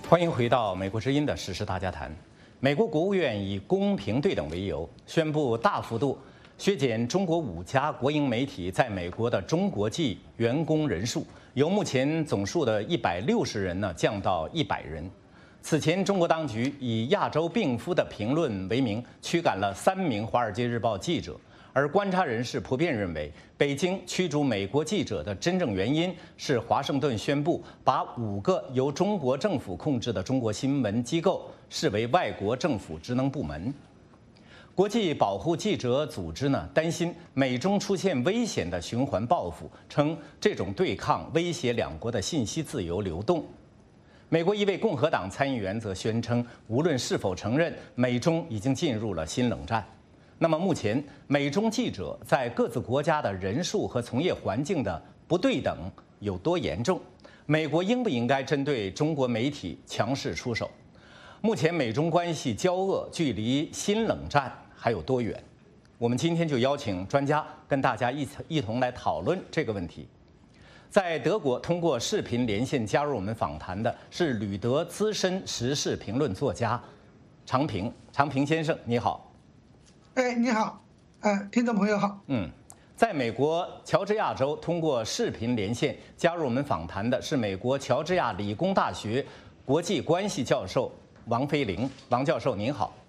欢迎回到《美国之音》的时事大家谈。美国国务院以公平对等为由，宣布大幅度削减中国5家国营媒体在美国的中国籍员工人数，由目前总数的160人降到100人。此前，中国当局以亚洲病夫的评论为名，驱赶了3名《华尔街日报》记者。而观察人士普遍认为，北京驱逐美国记者的真正原因是华盛顿宣布把5个由中国政府控制的中国新闻机构视为外国政府职能部门。国际保护记者组织担心美中出现危险的循环报复，称这种对抗威胁两国的信息自由流动。美国一位共和党参议员则宣称，无论是否承认，美中已经进入了新冷战。那么目前，美中记者在各自国家的人数和从业环境的不对等有多严重？美国应不应该针对中国媒体强势出手？目前美中关系交恶，距离新冷战还有多远？我们今天就邀请专家跟大家一同来讨论这个问题。在德国通过视频连线加入我们访谈的是旅德资深时事评论作家常平。常平先生，你好。 你好，听众朋友好。 在美国乔治亚州通过视频连线加入我们访谈的是美国乔治亚理工大学国际关系教授王飞凌。王教授您好。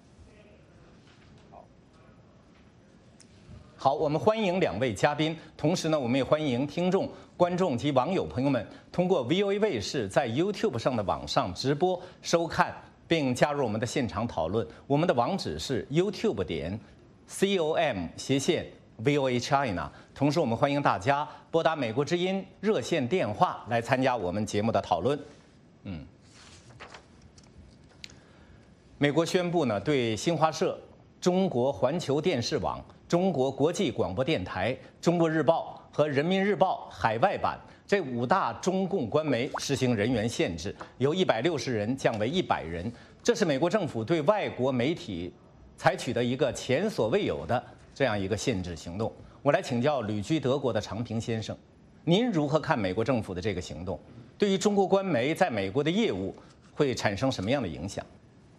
好，我们欢迎2位嘉宾，同时我们也欢迎听众、观众及网友朋友们通过 VOA 卫视在 YouTube 上的网上直播收看，并加入我们的现场讨论。我们的网址是 YouTube.com/VOA China。同时，我们欢迎大家拨打美国之音热线电话来参加我们节目的讨论。美国宣布对新华社、中国环球电视网、中国国际广播电台、中国日报和人民日报海外版这5大中共官媒实行人员限制，由160人降为100人。这是美国政府对外国媒体采取的一个前所未有的这样一个限制行动。我来请教旅居德国的常平先生，您如何看美国政府的这个行动？对于中国官媒在美国的业务会产生什么样的影响？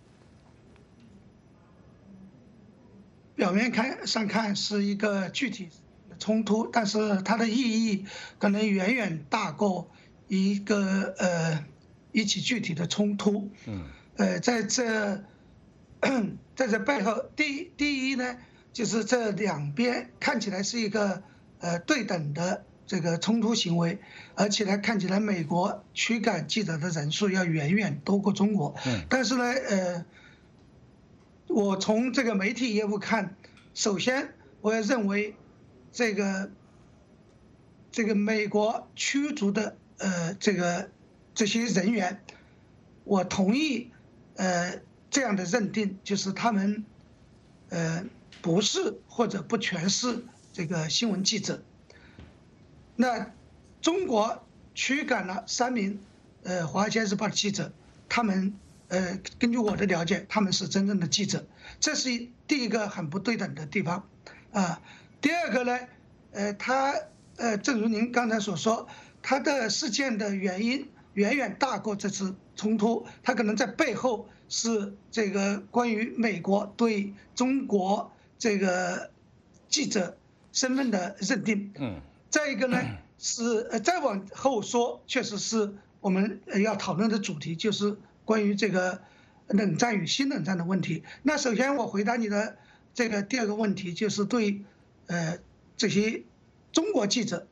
表面上看是一个具体的冲突，但是它的意义可能远远大过一起具体的冲突。在这背后，第一呢，就是这2边看起来是一个对等的这个冲突行为，而且呢，看起来美国驱赶记者的人数要远远多过中国。但是呢，我从这个媒体业务看，首先我要认为这个美国驱逐的这些人员，我同意这样的认定，就是他们不是或者不全是这个新闻记者。那中国驱赶了3名华尔街日报的记者，他们根据我的了解，他们是真正的记者，这是第一个很不对等的地方第二个呢，正如您刚才所说，他的事件的原因远远大过这次冲突，他可能在背后是这个关于美国对中国这个记者身份的认定。再一个呢是再往后说，确实是我们要讨论的主题，就是关于这个冷战与新冷战的问题。那首先我回答你的这个第2个问题，就是对这些中国记者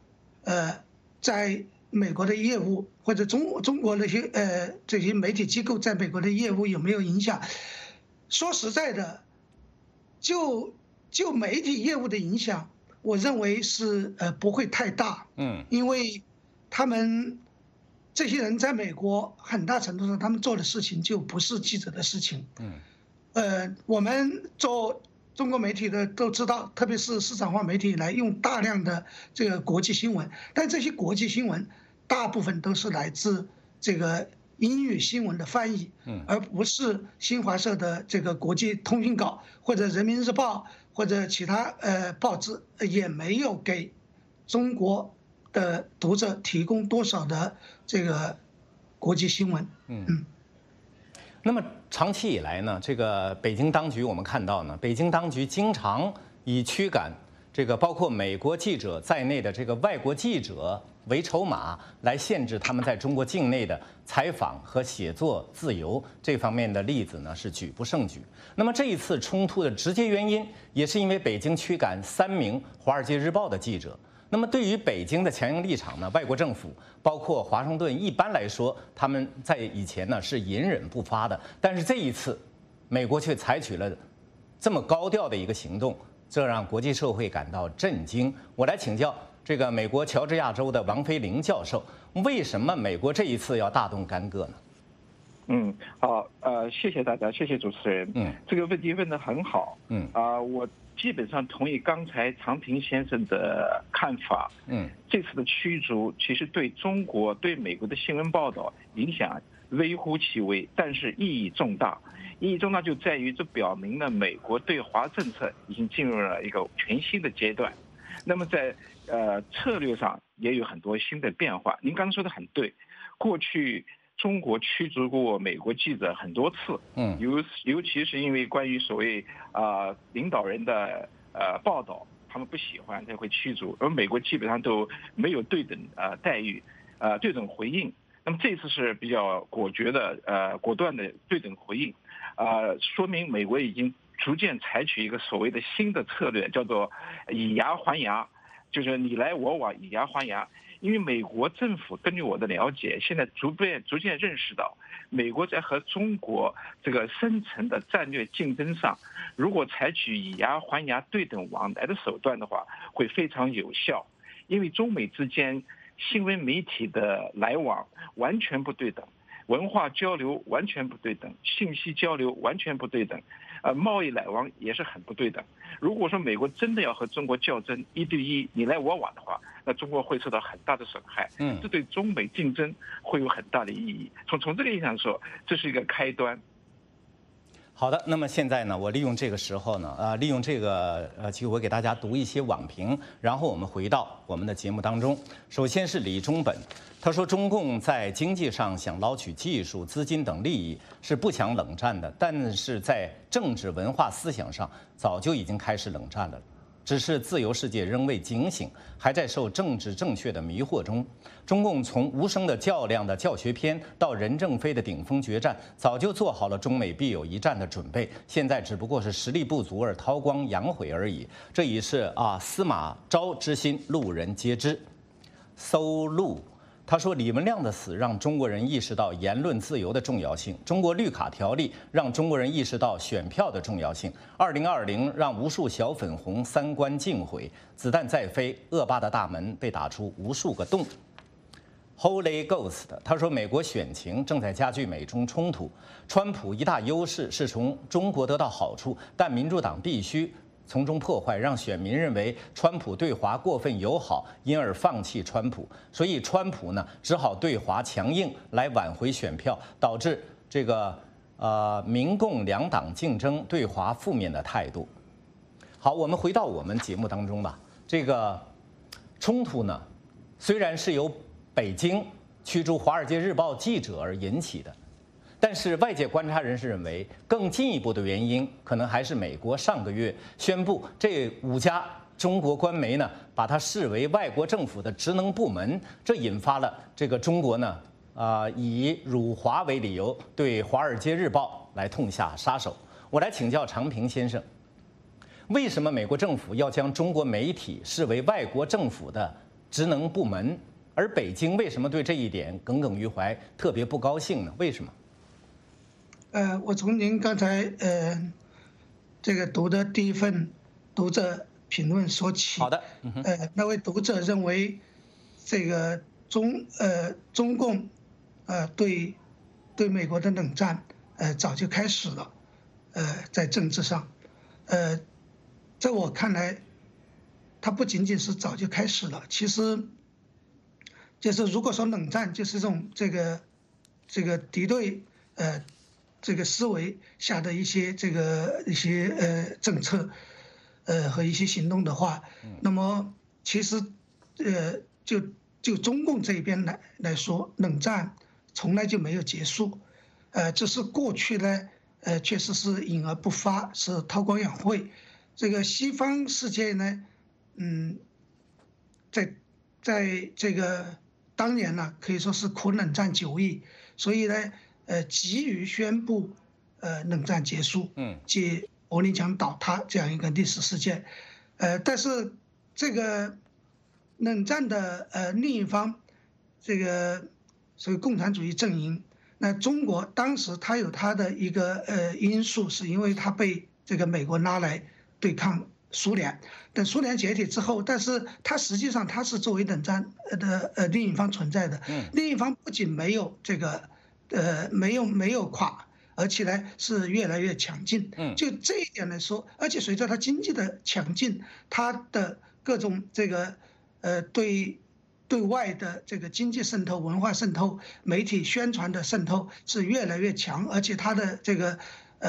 在美国的业务，或者中国那些这些媒体机构在美国的业务有没有影响？说实在的，就媒体业务的影响，我认为是不会太大。因为他们这些人在美国很大程度上，他们做的事情就不是记者的事情。我们做中国媒体的都知道，特别是市场化媒体来用大量的这个国际新闻，但这些国际新闻大部分都是来自这个英语新闻的翻译，而不是新华社的这个国际通讯稿，或者人民日报或者其他报纸也没有给中国的读者提供多少的这个国际新闻。 那么长期以来呢，这个北京当局我们看到呢，北京当局经常以驱赶这个包括美国记者在内的这个外国记者为筹码，来限制他们在中国境内的采访和写作自由。这方面的例子呢是举不胜举。那么这一次冲突的直接原因，也是因为北京驱赶3名《华尔街日报》的记者。那么对于北京的强硬立场呢，外国政府包括华盛顿一般来说，他们在以前呢是隐忍不发的，但是这一次，美国却采取了这么高调的一个行动，这让国际社会感到震惊。我来请教这个美国乔治亚州的王飞林教授，为什么美国这一次要大动干戈呢？ 好，谢谢大家，谢谢主持人。这个问题问得很好。我基本上同意刚才常平先生的看法。这次的驱逐其实对中国、对美国的新闻报道影响微乎其微，但是意义重大。意义重大就在于这表明了美国对华政策已经进入了一个全新的阶段。那么在策略上也有很多新的变化。您刚才说的很对，过去中国驱逐过美国记者很多次，尤其是因为关于所谓领导人的报道，他们不喜欢才会驱逐，而美国基本上都没有对等待遇，对等回应。那么这次是比较果断的对等回应，说明美国已经逐渐采取一个所谓的新的策略，叫做以牙还牙，就是你来我往，以牙还牙。因为美国政府根据我的了解，现在逐渐认识到，美国在和中国这个深层的战略竞争上，如果采取以牙还牙、对等往来的手段的话，会非常有效。因为中美之间新闻媒体的来往完全不对等，文化交流完全不对等，信息交流完全不对等，贸易来往也是很不对等。如果说美国真的要和中国较真1对1，你来我往的话，那中国会受到很大的损害。这对中美竞争会有很大的意义。从这个意义上说，这是一个开端。 好的，那么现在呢，我利用这个时候呢，利用这个机会给大家读一些网评，然后我们回到我们的节目当中。首先是李中本，他说中共在经济上想捞取技术、资金等利益是不想冷战的，但是在政治、文化、思想上早就已经开始冷战了。只是自由世界仍未警醒，还在受政治正确的迷惑中。中共从无声的较量的教学片到任正非的顶峰决战，早就做好了中美必有一战的准备，现在只不过是实力不足而韬光养晦而已。这已是司马昭之心，路人皆知。搜路。他说，李文亮的死让中国人意识到言论自由的重要性，中国绿卡条例让中国人意识到选票的重要性，2020让无数小粉红三观尽毁，子弹再飞，恶霸的大门被打出无数个洞。Holy Ghost， 他说，美国选情正在加剧美中冲突，川普一大优势是从中国得到好处，但民主党必须从中破坏，让选民认为川普对华过分友好，因而放弃川普。所以川普呢，只好对华强硬来挽回选票，导致这个民共两党竞争对华负面的态度。好，我们回到我们节目当中吧。这个冲突呢，虽然是由北京驱逐《华尔街日报》记者而引起的，但是外界观察人士认为，更进一步的原因可能还是美国上个月宣布这5家中国官媒呢，把它视为外国政府的职能部门，这引发了这个中国呢，以辱华为理由对《华尔街日报》来痛下杀手。我来请教常平先生，为什么美国政府要将中国媒体视为外国政府的职能部门，而北京为什么对这一点耿耿于怀，特别不高兴呢？为什么？ 我从您刚才这个读的第一份读者评论说起。 好的。 那位读者认为，这个中共对美国的冷战早就开始了，在政治上，在我看来，它不仅仅是早就开始了，其实就是如果说冷战就是这种这个敌对这个思维下的一些政策和一些行动的话，那么其实就中共这边来说，冷战从来就没有结束，只是过去呢，确实是隐而不发，是韬光养晦。这个西方世界呢，在这个当年呢，可以说是苦冷战久矣，所以呢，急于宣布冷战结束，即柏林墙倒塌这样一个历史事件，但是这个冷战的另一方，这个所谓共产主义阵营，那中国当时它有它的一个因素，是因为它被这个美国拉来对抗苏联。等苏联解体之后，但是它实际上它是作为冷战的另一方存在的。另一方不仅没有这个没有垮，而且呢是越来越强劲。就这一点来说，而且随着它经济的强劲，它的各种这个对外的这个经济渗透、文化渗透、媒体宣传的渗透是越来越强，而且它的这个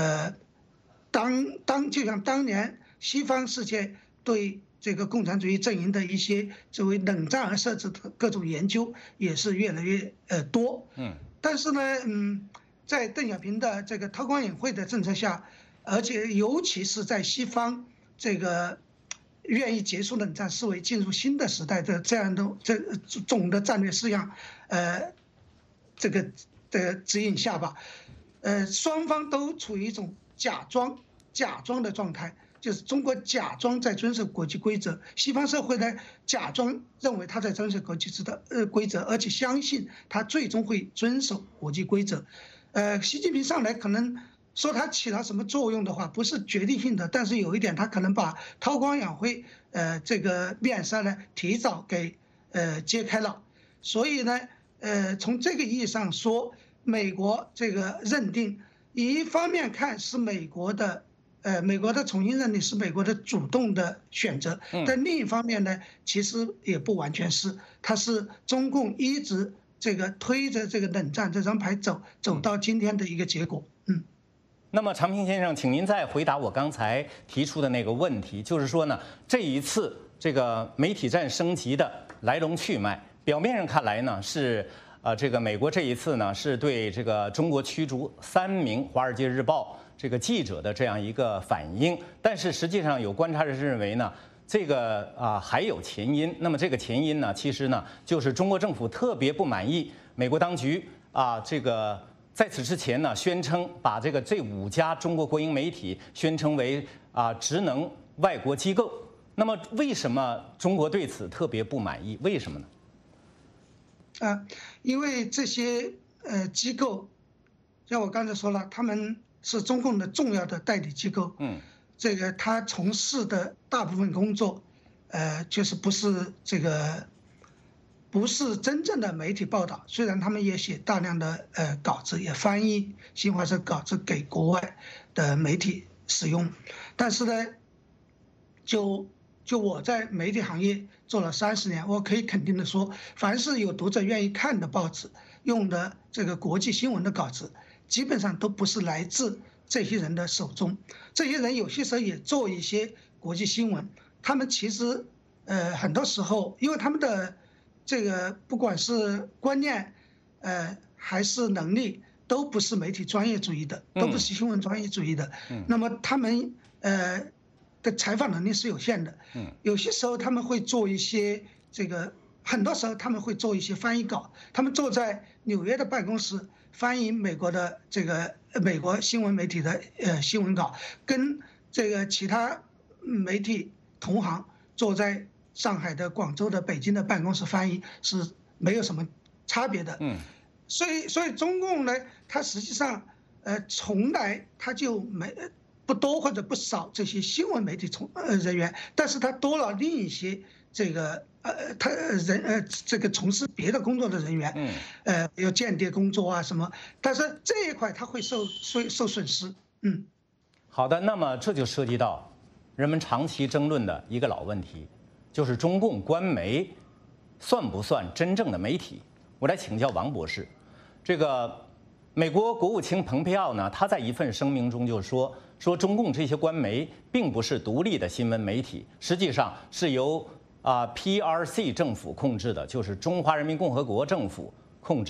就像当年西方世界对这个共产主义阵营的一些作为冷战而设置的各种研究也是越来越多。但是呢，在邓小平的这个韬光养晦的政策下，而且尤其是在西方这个愿意结束冷战、视为进入新的时代的这样的总的战略式样，这个的指引下吧，双方都处于一种假装的状态，就是中国假装在遵守国际规则，西方社会呢假装认为他在遵守国际规则，而且相信他最终会遵守国际规则。习近平上来可能说他起了什么作用的话，不是决定性的，但是有一点，他可能把韬光养晦这个面纱呢提早给揭开了。所以呢，从这个意义上说，美国这个认定，一方面看是美国的重新认定是美国的主动的选择，但另一方面呢，其实也不完全是，它是中共一直这个推着这个冷战这张牌走到今天的一个结果。 那么常平先生，请您再回答我刚才提出的那个问题，就是说呢，这一次这个媒体战升级的来龙去脉，表面上看来呢是这个美国这一次呢是对这个中国驱逐3名《华尔街日报》这个记者的这样一个反应，但是实际上有观察人士认为呢，这个还有前因。那么这个前因呢，其实呢就是中国政府特别不满意美国当局这个在此之前呢宣称把这5家中国国营媒体宣称为职能外国机构。那么为什么中国对此特别不满意？为什么呢？ 因为这些机构，像我刚才说了，他们是中共的重要的代理机构。这个他从事的大部分工作，就是不是真正的媒体报道。虽然他们也写大量的稿子，也翻译新华社稿子给国外的媒体使用，但是呢，就我在媒体行业做了30年，我可以肯定的说，凡是有读者愿意看的报纸，用的这个国际新闻的稿子，基本上都不是来自这些人的手中。这些人有些时候也做一些国际新闻，他们其实很多时候，因为他们的这个不管是观念还是能力，都不是媒体专业主义的，都不是新闻专业主义的。那么他们的采访能力是有限的。有些时候他们会做一些很多时候他们会做一些翻译稿，他们坐在纽约的办公室翻译美国的美国新闻媒体的新闻稿，跟这个其他媒体同行坐在上海的、广州的、北京的办公室翻译是没有什么差别的。所以中共呢，它实际上从来它就不多或者不少这些新闻媒体人员，但是它多了另一些这个从事别的工作的人员，有间谍工作啊什么，但是这一块它会受损失。 好的，那么这就涉及到人们长期争论的一个老问题，就是中共官媒算不算真正的媒体？我来请教王博士。这个美国国务卿蓬佩奥呢，他在一份声明中就说中共这些官媒并不是独立的新闻媒体，实际上是由PRC 政府控制的，就是中华人民共和国政府控制的。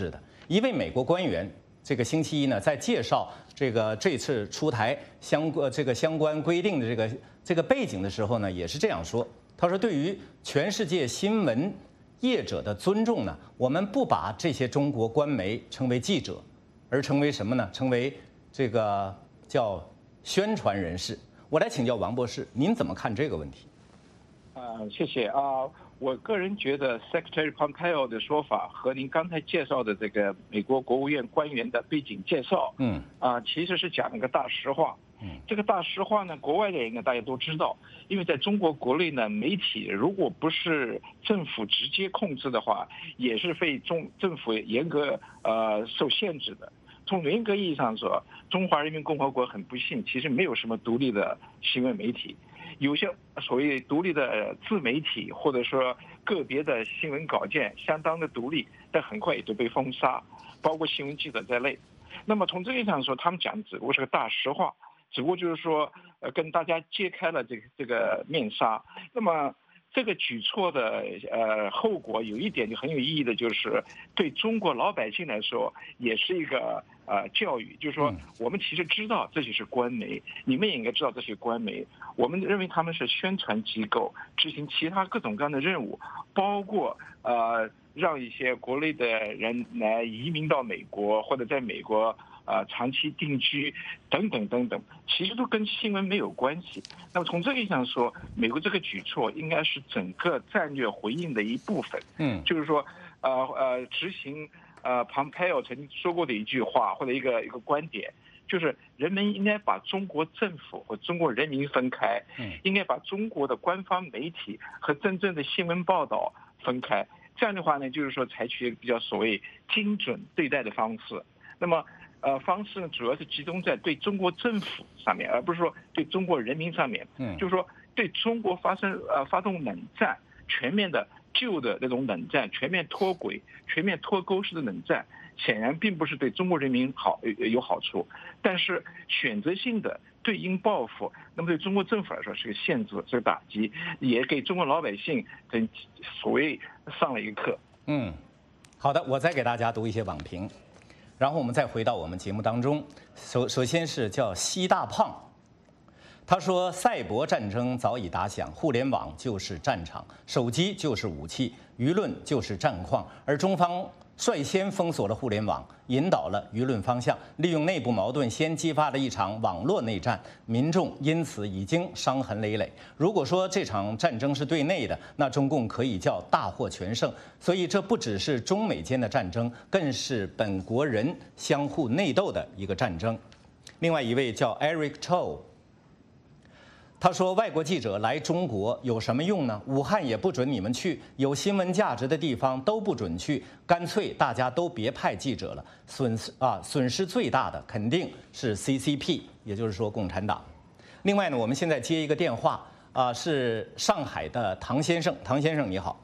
一位美国官员这个星期一呢，在介绍这次出台相关规定的这个背景的时候呢，也是这样说。他说，对于全世界新闻业者的尊重呢，我们不把这些中国官媒称为记者，而成为什么呢？成为这个叫宣传人士。我来请教王博士，您怎么看这个问题？ 谢谢啊。我个人觉得 Secretary Pompeo 的说法和您刚才介绍的这个美国国务院官员的背景介绍，其实是讲了个大实话。这个大实话呢，国外的人呢大家都知道，因为在中国国内呢，媒体如果不是政府直接控制的话，也是被政府严格受限制的。从严格意义上说，中华人民共和国很不幸，其实没有什么独立的新闻媒体。有些所谓独立的自媒体，或者说个别的新闻稿件相当的独立，但很快也都被封杀，包括新闻记者在内。那么从这个意义上说，他们讲的只不过是个大实话，只不过就是说跟大家揭开了这个面纱。那么这个举措的后果有一点就很有意义的，就是对中国老百姓来说也是一个教育，就是说我们其实知道这就是官媒，你们也应该知道这些官媒，我们认为他们是宣传机构，执行其他各种各样的任务，包括让一些国内的人来移民到美国，或者在美国长期定居等等等等，其实都跟新闻没有关系。那么从这个意义上说，美国这个举措应该是整个战略回应的一部分。就是说执行Pompeo 曾经说过的一句话或者一个观点，就是人们应该把中国政府和中国人民分开，应该把中国的官方媒体和真正的新闻报道分开。这样的话呢，就是说采取一个比较所谓精准对待的方式。那么方式呢，主要是集中在对中国政府上面，而不是说对中国人民上面。就是说对中国发动冷战，全面的旧的那种冷战，全面脱轨、全面脱钩式的冷战，显然并不是对中国人民有好处。但是选择性的对应报复，那么对中国政府来说是个限制，是个打击，也给中国老百姓跟所谓上了一个课。 好的，我再给大家读一些网评。然后我们再回到我们节目当中，首先是叫西大胖，他说赛博战争早已打响，互联网就是战场，手机就是武器，舆论就是战况，而中方率先封锁了互联网，引导了舆论方向，利用内部矛盾先激发了一场网络内战，民众因此已经伤痕累累。如果说这场战争是对内的，那中共可以叫大获全胜。所以这不只是中美间的战争，更是本国人相互内斗的一个战争。另外一位叫 Eric Cho，他说：“外国记者来中国有什么用呢？武汉也不准你们去，有新闻价值的地方都不准去，干脆大家都别派记者了。损失最大的肯定是 CCP， 也就是说共产党。另外呢，我们现在接一个电话是上海的唐先生，唐先生你好。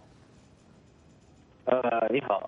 你好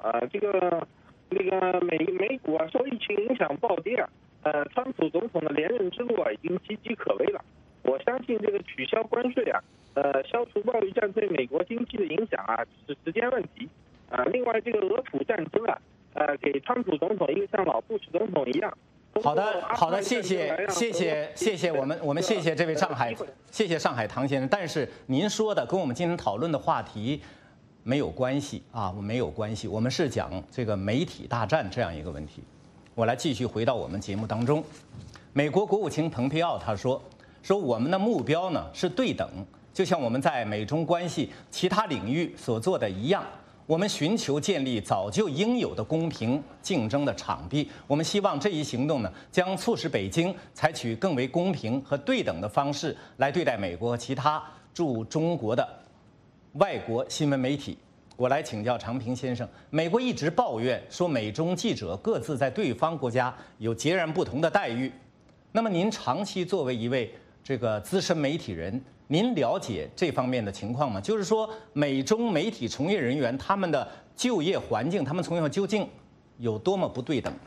美股受疫情影响暴跌川普总统的连任之路已经岌岌可危了。我相信这个取消关税消除贸易战对美国经济的影响是时间问题另外这个俄土战争给川普总统一个像老布什总统一样。 好的，谢谢，我们谢谢这位谢谢上海唐先生。但是您说的跟我们今天讨论的话题没有关系没有关系。我们是讲这个媒体大战这样一个问题。我来继续回到我们节目当中。美国国务卿蓬佩奥他说我们的目标呢是对等，就像我们在美中关系其他领域所做的一样，我们寻求建立早就应有的公平竞争的场地。我们希望这一行动呢，将促使北京采取更为公平和对等的方式来对待美国和其他驻中国的外国新闻媒体。我来请教常平先生，美国一直抱怨说美中记者各自在对方国家有截然不同的待遇。那么您长期作为一位这个资深媒体人，您了解这方面的情况吗？就是说，美中媒体从业人员他们的就业环境，他们从业究竟有多么不对等？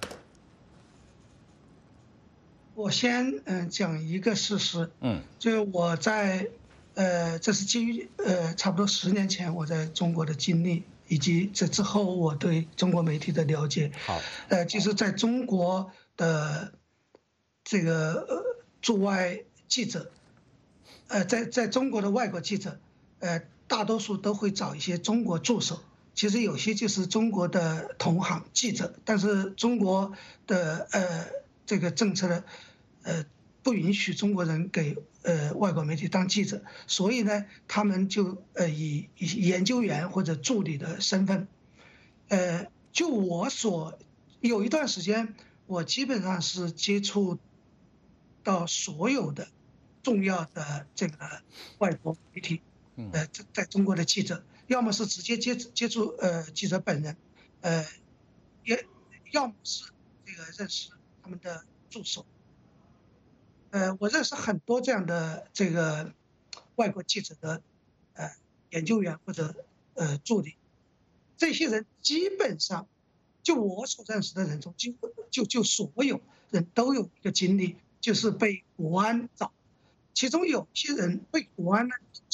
我先讲一个事实，就是我在这是基于差不多10年前我在中国的经历， 以及这之后我对中国媒体的了解。 好， 其实在中国的这个驻外记者，在中国的外国记者，大多数都会找一些中国助手。其实有些就是中国的同行记者，但是中国的这个政策呢，不允许中国人给外国媒体当记者，所以呢，他们就以研究员或者助理的身份，就有一段时间，我基本上是接触到所有的重要的这个外国媒体，在中国的记者。要么是直接接触记者本人，要么是这个认识他们的助手。我认识很多这样的这个外国记者的研究员或者助理，这些人基本上就我所认识的人中，几乎就所有人都有一个经历，就是被国安找，其中有些人被国安呢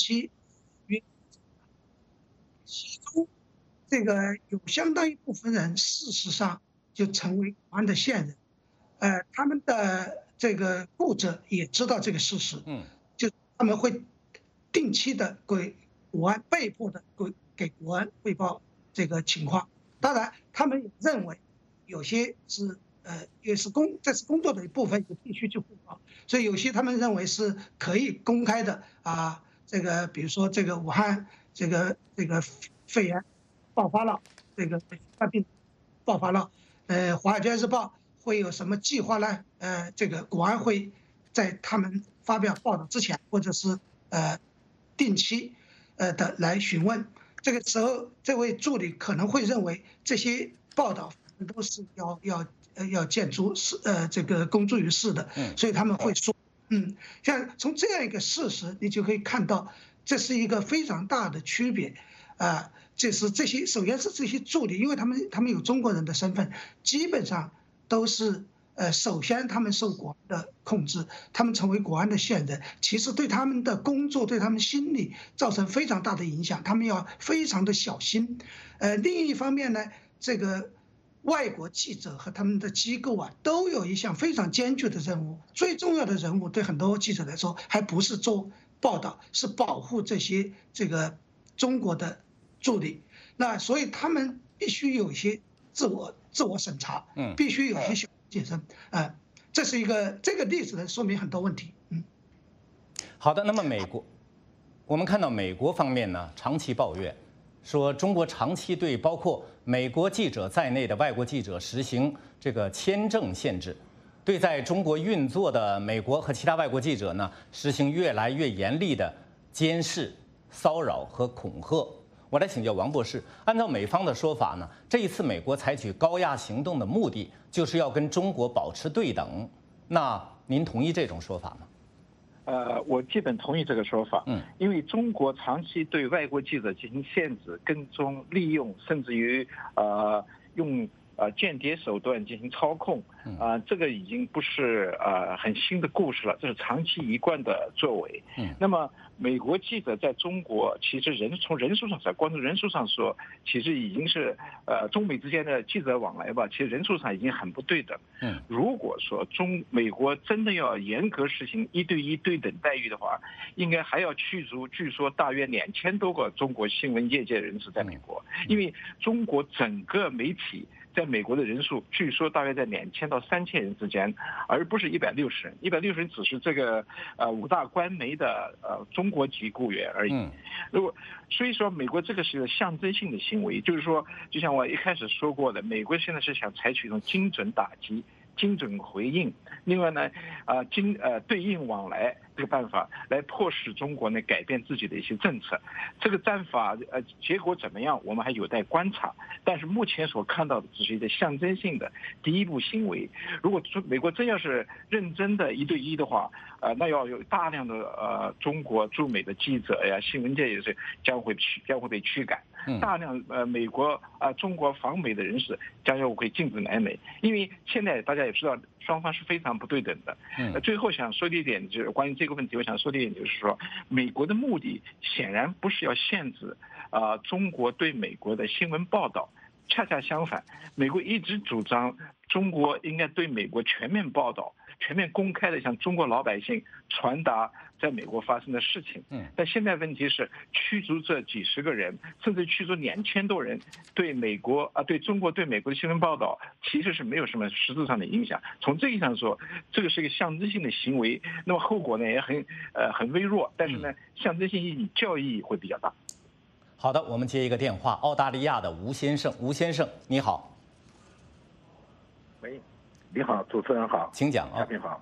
其中，这个有相当一部分人，事实上就成为国安的线人，他们的这个雇者也知道这个事实，就他们会定期的给国安，被迫的给国安汇报这个情况。当然，他们也认为有些是也是这是工作的一部分，也必须去汇报，所以有些他们认为是可以公开的啊，这个比如说这个武汉。这个肺炎爆发了，这个新冠病毒爆发了，华尔街日报会有什么计划呢？这个国安会在他们发表报道之前，或者是定期的来询问。这个时候，这位助理可能会认为这些报道都是要见诸这个公诸于世的，所以他们会说，像从这样一个事实，你就可以看到。这是一个非常大的区别，就是首先是这些助理，因为他们有中国人的身份，基本上都是首先他们受国安的控制，他们成为国安的线人，其实对他们的工作、对他们心理造成非常大的影响，他们要非常的小心。另一方面呢，这个外国记者和他们的机构啊，都有一项非常艰巨的任务，最重要的任务对很多记者来说，还不是做报道，是保护这个中国的助理。那所以他们必须有一些自我审查，必须有一些谨慎，这个例子能说明很多问题。 好的，那么我们看到美国方面呢，长期抱怨说中国长期对包括美国记者在内的外国记者实行这个签证限制。对在中国运作的美国和其他外国记者呢，实行越来越严厉的监视、骚扰和恐吓。我来请教王博士，按照美方的说法呢，这一次美国采取高压行动的目的，就是要跟中国保持对等。那您同意这种说法吗？ 我基本同意这个说法。因为中国长期对外国记者进行限制、跟踪、利用，甚至于用间谍手段进行操控，这个已经不是很新的故事了，这是长期一贯的作为。那么美国记者在中国其实从人数上说，光从人数上说，其实已经是中美之间的记者往来吧，其实人数上已经很不对等。如果说美国真的要严格实行1对1对等待遇的话，应该还要驱逐据说大约2000多个中国新闻业界人士在美国，因为中国整个媒体在美国的人数据说大约在2000到3000人之间，而不是160人。160人只是这个5大官媒的中国籍雇员而已。所以说美国这个是象征性的行为，就是说，就像我一开始说过的，美国现在是想采取一种精准打击、精准回应，另外呢，对应往来这个办法来迫使中国呢改变自己的一些政策。这个战法结果怎么样，我们还有待观察。但是目前所看到的只是一个象征性的第一步行为。如果美国真要是认真的1对1的话，那要有大量的中国驻美的记者呀、新闻界也是将会被驱赶。 大量美国中国访美的人士将要会禁止来美，因为现在大家也知道双方是非常不对等的。最后想说的一点就是关于这个问题，我想说的一点就是说，美国的目的显然不是要限制中国对美国的新闻报道，恰恰相反，美国一直主张中国应该对美国全面报道、全面公开的向中国老百姓传达在美国发生的事情。但现在问题是驱逐这几十个人，甚至驱逐2000多人，对美国对中国对美国的新闻报道其实是没有什么实质上的影响。从这个意义上说，这个是一个象征性的行为，那么后果呢也很微弱，但是呢象征性意义、教育意义会比较大。 好的，我们接一个电话，澳大利亚的吴先生，吴先生你好。 喂，你好，主持人好， 请讲。 嘉宾好。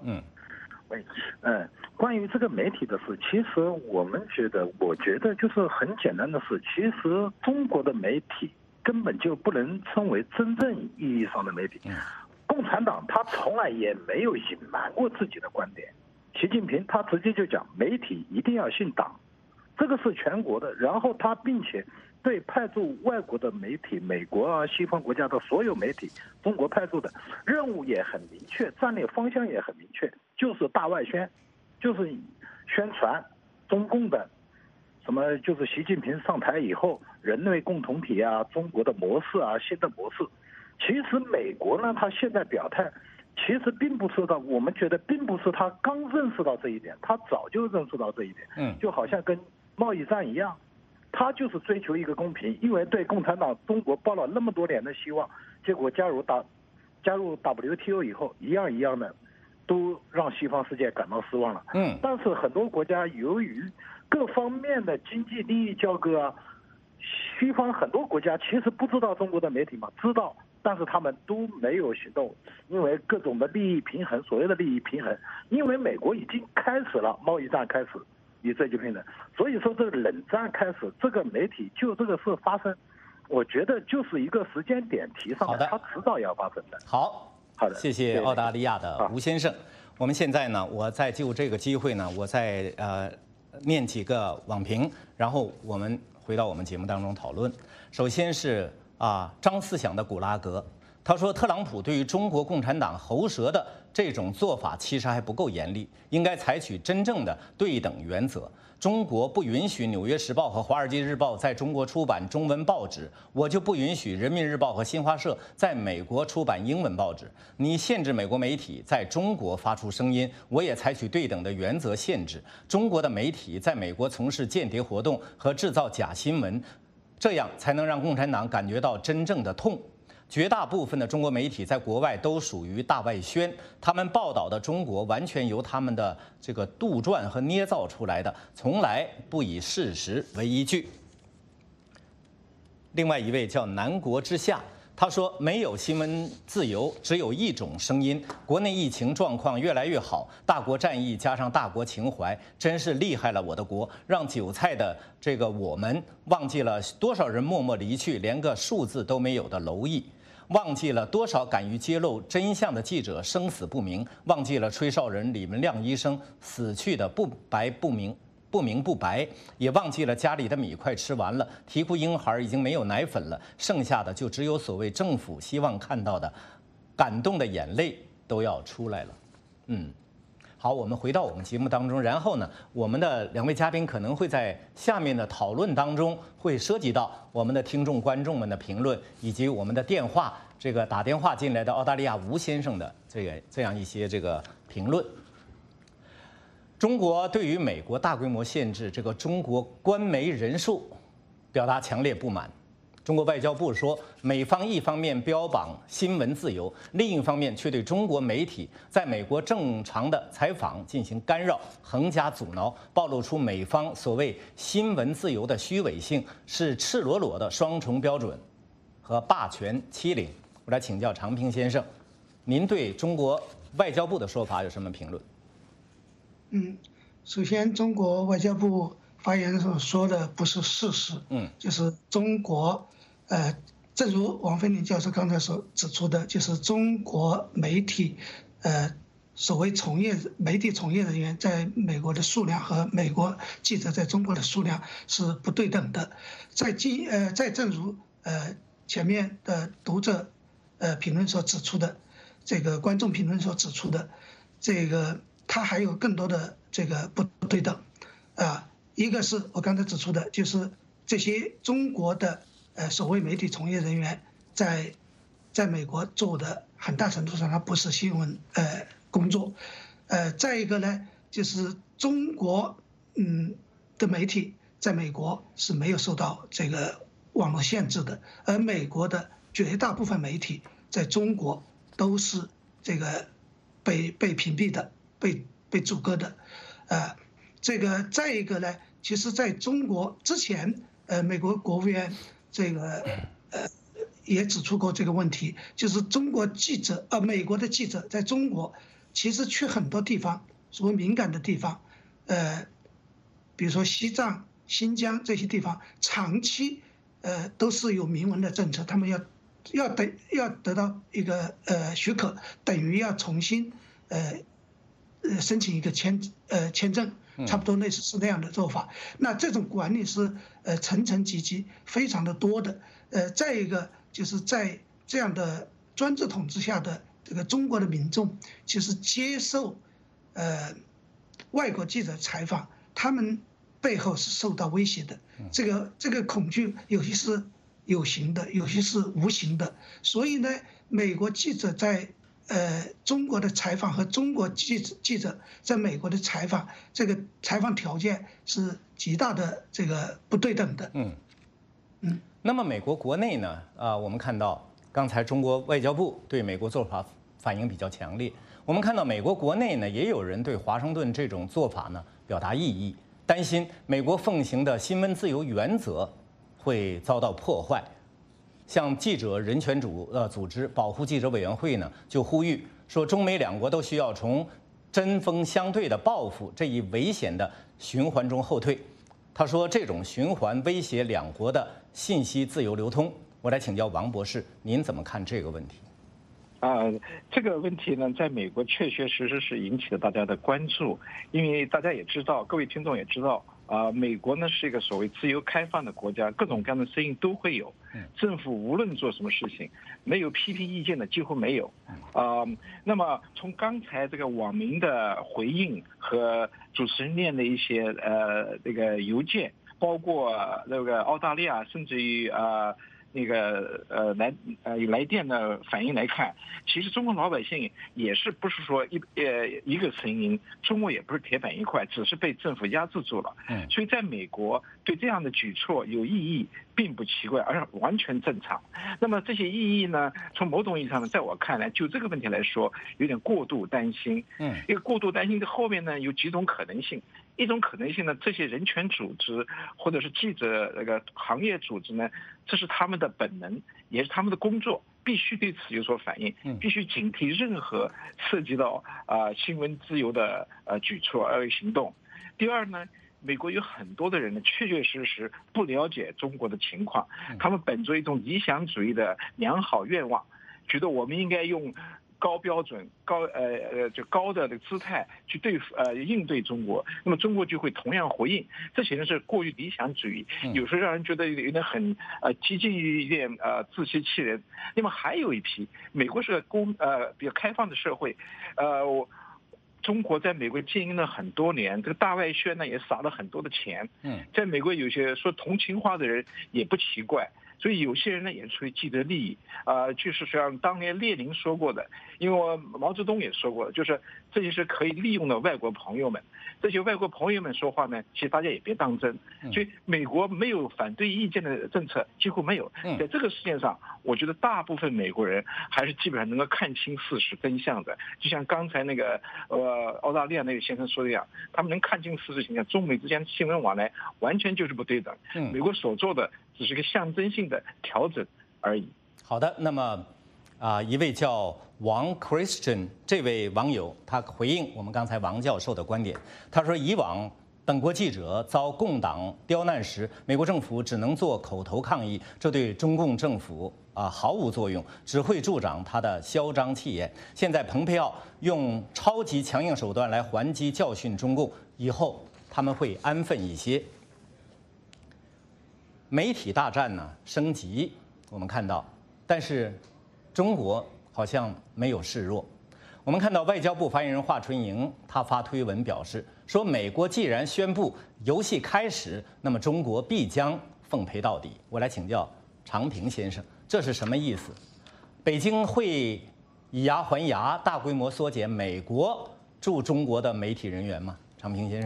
关于这个媒体的事，其实我觉得就是很简单的事。其实中国的媒体根本就不能称为真正意义上的媒体。共产党他从来也没有隐瞒过自己的观点。习近平他直接就讲，媒体一定要信党，这个是全国的。然后他并且对派驻外国的媒体，美国西方国家的所有媒体，中国派驻的任务也很明确，战略方向也很明确，就是大外宣，就是宣传中共的什么，就是习近平上台以后人类共同体中国的模式新的模式。其实美国呢，他现在表态，其实并不是我们觉得并不是他刚认识到这一点，他早就认识到这一点。就好像跟贸易战一样，他就是追求一个公平，因为对共产党中国抱了那么多年的希望，结果加入 WTO 以后，一样的都让西方世界感到失望了。但是很多国家由于各方面的经济利益交割西方很多国家其实不知道中国的媒体嘛，知道，但是他们都没有行动，因为各种的利益平衡，所谓的利益平衡，因为美国已经开始了贸易战，开始以这就平衡，所以说这个冷战开始，这个媒体就这个事发生，我觉得就是一个时间点提上来，它迟早要发生的。 好的，谢谢澳大利亚的吴先生。我们现在呢，我再就这个机会呢，我再念几个网评，然后我们回到我们节目当中讨论。首先是张思想的古拉格，他说特朗普对于中国共产党喉舌的这种做法其实还不够严厉，应该采取真正的对等原则。中国不允许《纽约时报》和《华尔街日报》在中国出版中文报纸，我就不允许《人民日报》和新华社在美国出版英文报纸。你限制美国媒体在中国发出声音，我也采取对等的原则限制中国的媒体在美国从事间谍活动和制造假新闻，这样才能让共产党感觉到真正的痛。绝大部分的中国媒体在国外都属于大外宣，他们报道的中国完全由他们的这个杜撰和捏造出来的，从来不以事实为依据。另外一位叫南国之下，他说没有新闻自由，只有一种声音。国内疫情状况越来越好，大国战役加上大国情怀，真是厉害了我的国，让韭菜的这个我们忘记了多少人默默离去，连个数字都没有的蝼蚁。忘记了多少敢于揭露真相的记者生死不明，忘记了吹哨人李文亮医生死去的不明不白，也忘记了家里的米快吃完了，啼哭婴孩已经没有奶粉了，剩下的就只有所谓政府希望看到的感动的眼泪都要出来了。好，我们回到我们节目当中，然后呢，我们的两位嘉宾可能会在下面的讨论当中会涉及到我们的听众观众们的评论，以及我们的电话这个打电话进来的澳大利亚吴先生的这样一些这个评论。中国对于美国大规模限制这个中国官媒人数表达强烈不满。中国外交部说，美方一方面标榜新闻自由，另一方面却对中国媒体在美国正常的采访进行干扰，横加阻挠，暴露出美方所谓新闻自由的虚伪性，是赤裸裸的双重标准和霸权欺凌。我来请教常平先生，您对中国外交部的说法有什么评论？ 首先，中国外交部发言人所说的不是事实，就是中国，正如王飞林教授刚才所指出的，就是中国媒体， 所谓媒体从业人员在美国的数量和美国记者在中国的数量是不对等的。正如前面的读者评论所指出的，这个观众评论所指出的，这个它还有更多的这个不对等啊。一个是我刚才指出的，就是这些中国的所谓媒体从业人员在美国做的很大程度上它不是新闻工作，再一个呢，就是中国的媒体在美国是没有受到这个网络限制的，而美国的绝大部分媒体在中国都是这个被屏蔽的，被阻隔的，这个再一个呢，其实在中国之前，美国国务院这个也指出过这个问题，就是中国记者美国的记者在中国其实去很多地方，所谓敏感的地方，比如说西藏、新疆这些地方，长期都是有明文的政策，他们要得到一个许可，等于要重新申请一个签证，差不多类似是那样的做法。那这种管理是层层级级非常的多的。再一个就是在这样的专制统治下的这个中国的民众，其实接受外国记者采访，他们背后是受到威胁的。这个恐惧有些是有形的，有些是无形的。所以呢，美国记者在中国的采访和中国记者在美国的采访，这个采访条件是极大的这个不对等的。 那么美国国内呢？我们看到刚才中国外交部对美国做法反应比较强烈。我们看到美国国内呢，也有人对华盛顿这种做法呢表达异议，担心美国奉行的新闻自由原则会遭到破坏。像记者人权组织保护记者委员会呢，就呼吁说，中美两国都需要从针锋相对的报复这一危险的循环中后退。他说，这种循环威胁两国的信息自由流通。我来请教王博士，您怎么看这个问题？ 这个问题呢，在美国确确实实是引起了大家的关注，因为大家也知道，各位听众也知道，美国呢是一个所谓自由开放的国家，各种各样的声音都会有。政府无论做什么事情，没有批评意见的几乎没有。那么从刚才这个网民的回应和主持人念的一些这个邮件，包括那个澳大利亚，甚至于那个有来电的反应来看，其实中国老百姓也是不是说一个声音，中国也不是铁板一块，只是被政府压制住了。所以在美国对这样的举措有异议，并不奇怪，而是完全正常。那么这些异议呢，从某种意义上呢，在我看来，就这个问题来说，有点过度担心。一个过度担心的后面呢，有几种可能性。一种可能性呢，这些人权组织或者是记者那个行业组织呢，这是他们的本能，也是他们的工作，必须对此有所反应，必须警惕任何涉及到新闻自由的举措行动。第二呢，美国有很多的人呢，确确实实不了解中国的情况，他们本着一种理想主义的良好愿望，觉得我们应该用高标准、高的姿态去应对中国，那么中国就会同样回应。这些人是过于理想主义，有时候让人觉得有点很激进于一点自欺欺人。那么还有一批，美国是个比较开放的社会，中国在美国经营了很多年，这个大外宣呢也撒了很多的钱。在美国有些说同情话的人也不奇怪。所以有些人呢也出于既得利益，就是像当年列宁说过的，因为毛泽东也说过，就是这些是可以利用的外国朋友们。这些外国朋友们说话呢，其实大家也别当真。所以美国没有反对意见的政策，几乎没有。在这个事件上，我觉得大部分美国人还是基本上能够看清事实真相的。就像刚才那个澳大利亚那个先生说的一样，他们能看清事实真相，中美之间新闻往来完全就是不对等。美国所做的只是个象征性的调整而已。 好的，那么一位叫王 Christian 这位网友，他回应我们刚才王教授的观点，他说，以往本国记者遭共党刁难时，美国政府只能做口头抗议，这对中共政府毫无作用，只会助长他的嚣张气焰。现在蓬佩奥用超级强硬手段来还击教训中共，以后他们会安分一些。媒体大战呢升级，我们看到，但是中国好像没有示弱。我们看到外交部发言人华春莹，他发推文表示说，美国既然宣布游戏开始，那么中国必将奉陪到底。我来请教常平先生，这是什么意思？北京会以牙还牙，大规模缩减美国驻中国的媒体人员吗？常平先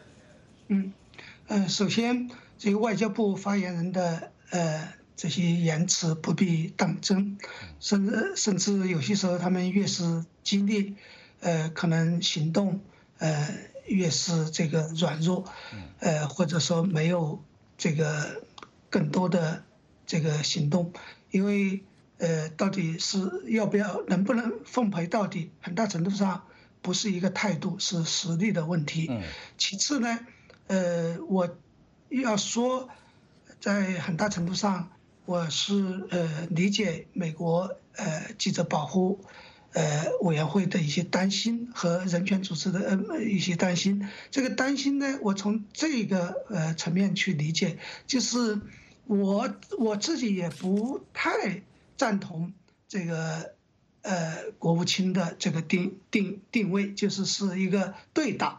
生。首先，这个外交部发言人的这些言辞不必当真，甚至有些时候他们越是激烈，可能行动越是这个软弱，或者说没有这个更多的这个行动，因为到底是要不要能不能奉陪到底，很大程度上不是一个态度，是实力的问题。其次呢，我要说，在很大程度上，我是理解美国记者保护委员会的一些担心和人权组织的一些担心。这个担心呢，我从这个层面去理解，就是我自己也不太赞同这个国务卿的这个定位，就是一个对打，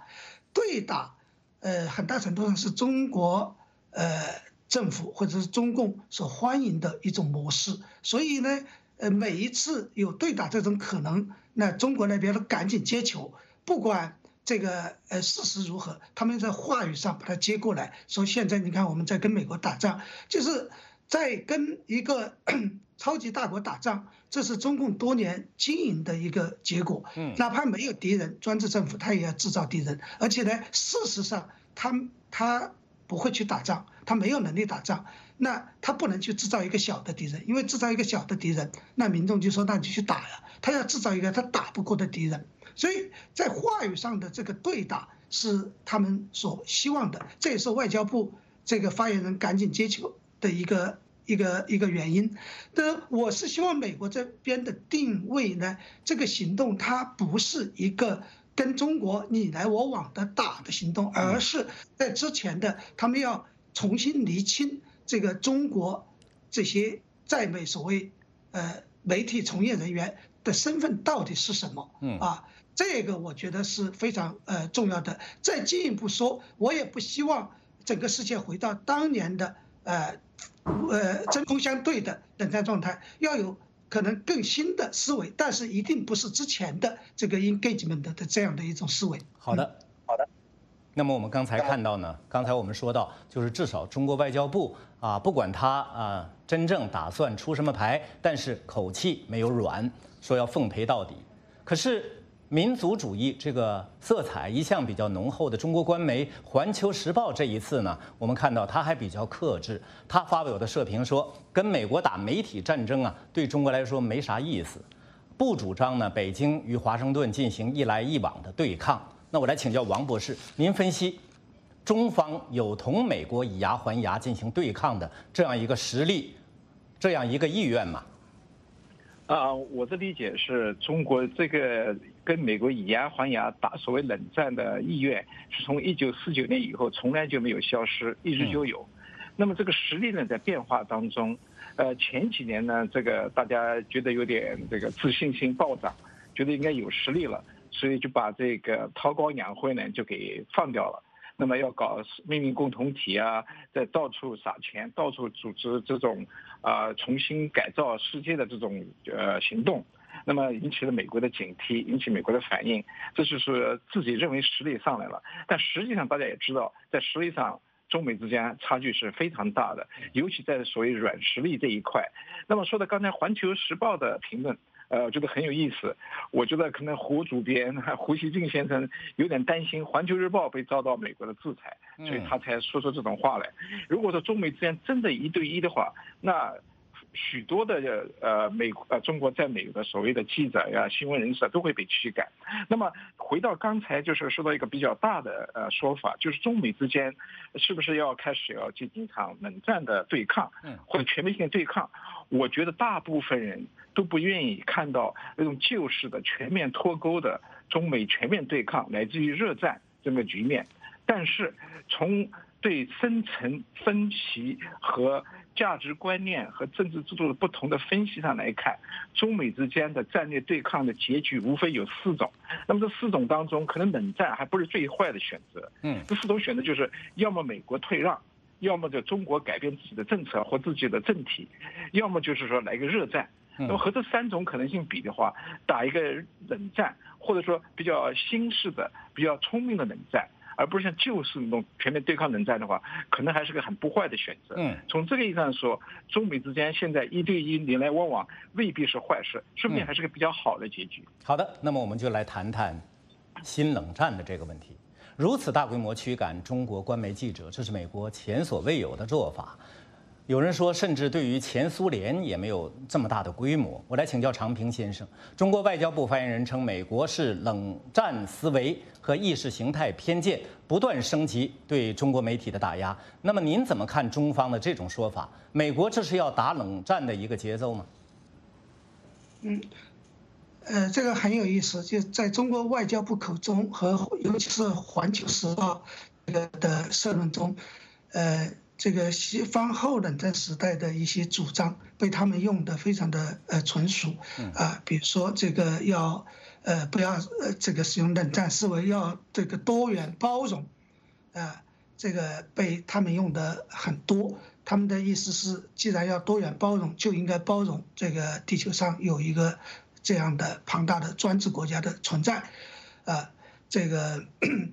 很大程度上是中国政府或者是中共所欢迎的一种模式，所以呢，每一次有对打这种可能，那中国那边都赶紧接球，不管这个事实如何，他们在话语上把它接过来，说现在你看我们在跟美国打仗，就是在跟一个超级大国打仗，这是中共多年经营的一个结果。哪怕没有敌人，专制政府他也要制造敌人，而且呢，事实上他不会去打仗，他没有能力打仗，那他不能去制造一个小的敌人，因为制造一个小的敌人，那民众就说那你就去打呀，他要制造一个他打不过的敌人，所以在话语上的这个对打是他们所希望的，这也是外交部这个发言人赶紧接球的一个原因。我是希望美国这边的定位呢，这个行动它不是一个跟中国你来我往的打的行动，而是在之前的他们要重新厘清这个中国这些在美所谓媒体从业人员的身份到底是什么这个我觉得是非常重要的。再进一步说，我也不希望整个世界回到当年的针锋相对的冷战状态，要有可能更新的思维，但是一定不是之前的这个 engagement 的这样的一种思维。 好的。那么我们刚才看到呢，刚才我们说到，就是至少中国外交部不管他真正打算出什么牌，但是口气没有软，说要奉陪到底。可是民族主义这个色彩一向比较浓厚的中国官媒《环球时报》这一次呢，我们看到他还比较克制，他发表的社评说，跟美国打媒体战争对中国来说没啥意思，不主张呢北京与华盛顿进行一来一往的对抗。那我来请教王博士，您分析中方有同美国以牙还牙进行对抗的这样一个实力，这样一个意愿吗？ 我的理解是中国这个跟美国以牙还牙打所谓冷战的意愿，是从1949年以后从来就没有消失，一直就有。那么这个实力呢，在变化当中，前几年呢，这个大家觉得有点这个自信心暴涨，觉得应该有实力了，所以就把这个韬光养晦呢就给放掉了。那么要搞秘密共同体在到处撒钱，到处组织这种重新改造世界的这种行动，那么引起了美国的警惕，引起美国的反应，这就是自己认为实力上来了。但实际上大家也知道，在实力上中美之间差距是非常大的，尤其在所谓软实力这一块。那么说到刚才《环球时报》的评论，我觉得很有意思。我觉得可能胡主编胡锡进先生有点担心《环球日报》被遭到美国的制裁，所以他才说出这种话来。如果说中美之间真的1对1的话，那许多的中国在美的所谓的记者新闻人士都会被驱赶。那么回回到刚才就是说到一个比较大的说法，就是中美之间是不是要开始要进行一场冷战的对抗，或者全面性对抗？我觉得大部分人都不愿意看到那种旧式的全面脱钩的中美全面对抗，乃至于热战这个局面。但是从对深层分析和价值观念和政治制度的不同的分析上来看，中美之间的战略对抗的结局无非有4种。那么这4种当中，可能冷战还不是最坏的选择。这4种选择就是要么美国退让，要么就中国改变自己的政策或自己的政体，要么就是说来个热战。那么和这3种可能性比的话，打一个冷战，或者说比较新式的、比较聪明的冷战，而不是像旧式那种全面对抗冷战的话，可能还是个很不坏的选择。从这个意义上说，中美之间现在1对1你来往往未必是坏事，说不定还是个比较好的结局。 好的，那么我们就来谈谈新冷战的这个问题。如此大规模驱赶中国官媒记者，这是美国前所未有的做法。有人说，甚至对于前苏联也没有这么大的规模。我来请教常平先生，中国外交部发言人称，美国是冷战思维和意识形态偏见不断升级对中国媒体的打压。那么您怎么看中方的这种说法？美国这是要打冷战的一个节奏吗？ 这个很有意思，就在中国外交部口中和尤其是《环球时报》的社论中，这个西方后冷战时代的一些主张被他们用得非常的纯熟比如说这个要不要这个使用冷战思维，要这个多元包容这个被他们用得很多。他们的意思是，既然要多元包容，就应该包容这个地球上有一个这样的庞大的专制国家的存在这个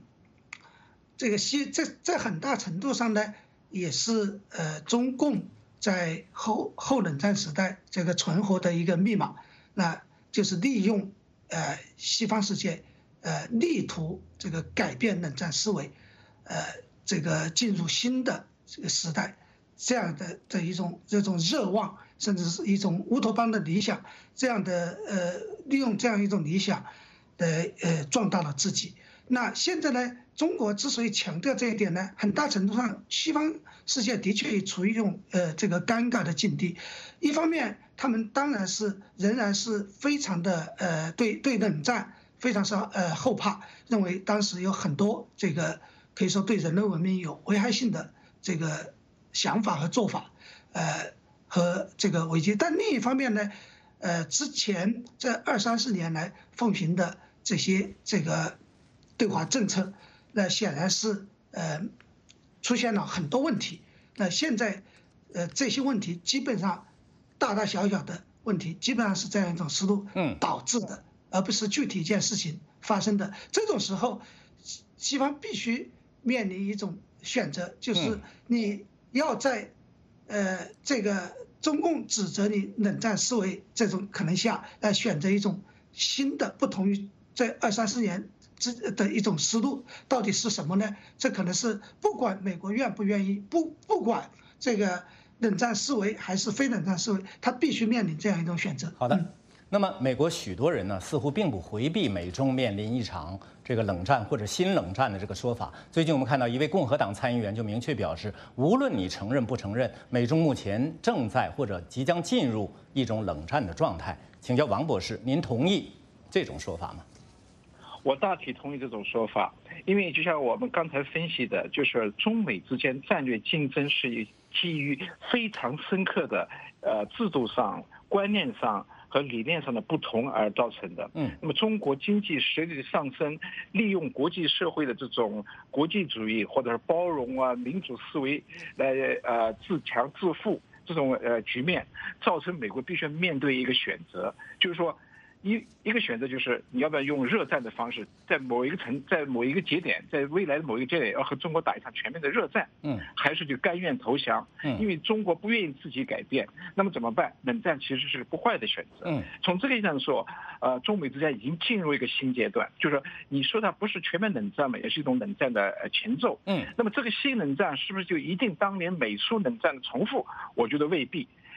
在很大程度上呢，也是中共在后冷战时代这个存活的一个密码，那就是利用西方世界力图这个改变冷战思维，这个进入新的这个时代，这样的这种热望，甚至是一种乌托邦的理想，这样的利用这样一种理想壮大了自己。那现在呢，中国之所以强调这一点呢，很大程度上西方世界的确处于一种这个尴尬的境地。一方面，他们当然仍然是非常的对冷战非常是后怕，认为当时有很多这个可以说对人类文明有危害性的这个想法和做法，和这个危机。但另一方面呢，之前这20-30年来奉行的这些这个对华政策，那显然是出现了很多问题。那现在这些问题基本上大大小小的问题，基本上是这样一种思路导致的，而不是具体一件事情发生的。这种时候，西方必须面临一种选择，就是你要在这个中共指责你冷战思维这种可能下，选择一种新的不同于这20-30年的一种思路，到底是什么呢？这可能是不管美国愿不愿意，不管这个冷战思维还是非冷战思维，他必须面临这样一种选择。 好的，那么美国许多人呢，似乎并不回避美中面临一场这个冷战或者新冷战的这个说法。最近我们看到一位共和党参议员就明确表示，无论你承认不承认，美中目前正在或者即将进入一种冷战的状态。请教王博士，您同意这种说法吗？ 我大体同意这种说法，因为就像我们刚才分析的，就是中美之间战略竞争是基于非常深刻的制度上、观念上和理念上的不同而造成的。那么中国经济实力的上升，利用国际社会的这种国际主义或者是包容民主思维来自强自富这种局面，造成美国必须面对一个选择，就是说。一个选择就是你要不要用热战的方式，在某一个节点，在未来的某一个节点要和中国打一场全面的热战，还是就甘愿投降，因为中国不愿意自己改变，那么怎么办？冷战其实是个不坏的选择。从这个意义上说，中美之间已经进入一个新阶段，就是你说它不是全面冷战嘛，也是一种冷战的前奏。那么这个新冷战是不是就一定当年美苏冷战的重复？我觉得未必。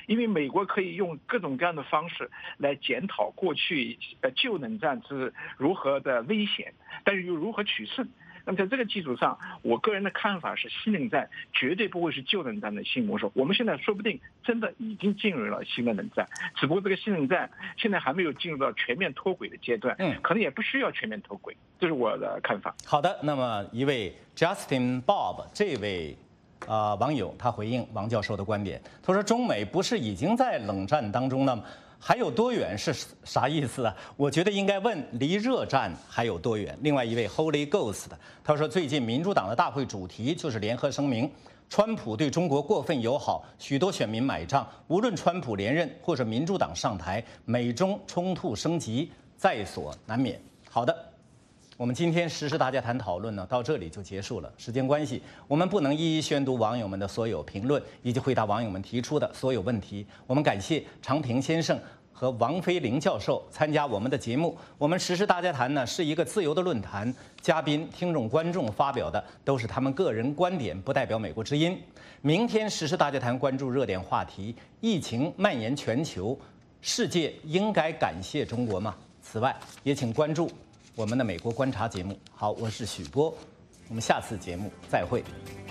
因为美国可以用各种各样的方式来检讨过去旧冷战是如何的危险，但是又如何取胜。那么在这个基础上，我个人的看法是，新冷战绝对不会是旧冷战的新模式。我们现在说不定真的已经进入了新的冷战，只不过这个新冷战现在还没有进入到全面脱轨的阶段，可能也不需要全面脱轨，这是我的看法。 好的，那么一位 Justin Bob 这位网友他回应王教授的观点，他说中美不是已经在冷战当中了吗？还有多远是啥意思啊？我觉得应该问离热战还有多远。另外一位 Holy Ghost 他说，最近民主党的大会主题就是联合声明，川普对中国过分友好，许多选民买账。无论川普连任或者民主党上台，美中冲突升级在所难免。好的。我们今天时事大家谈讨论呢，到这里就结束了。时间关系，我们不能一一宣读网友们的所有评论，以及回答网友们提出的所有问题。我们感谢常平先生和王飞林教授参加我们的节目。我们时事大家谈呢是一个自由的论坛，嘉宾、听众、观众发表的都是他们个人观点，不代表美国之音。明天时事大家谈关注热点话题：疫情蔓延全球，世界应该感谢中国吗？此外，也请关注我们的美国观察节目。好，我是许波，我们下次节目再会。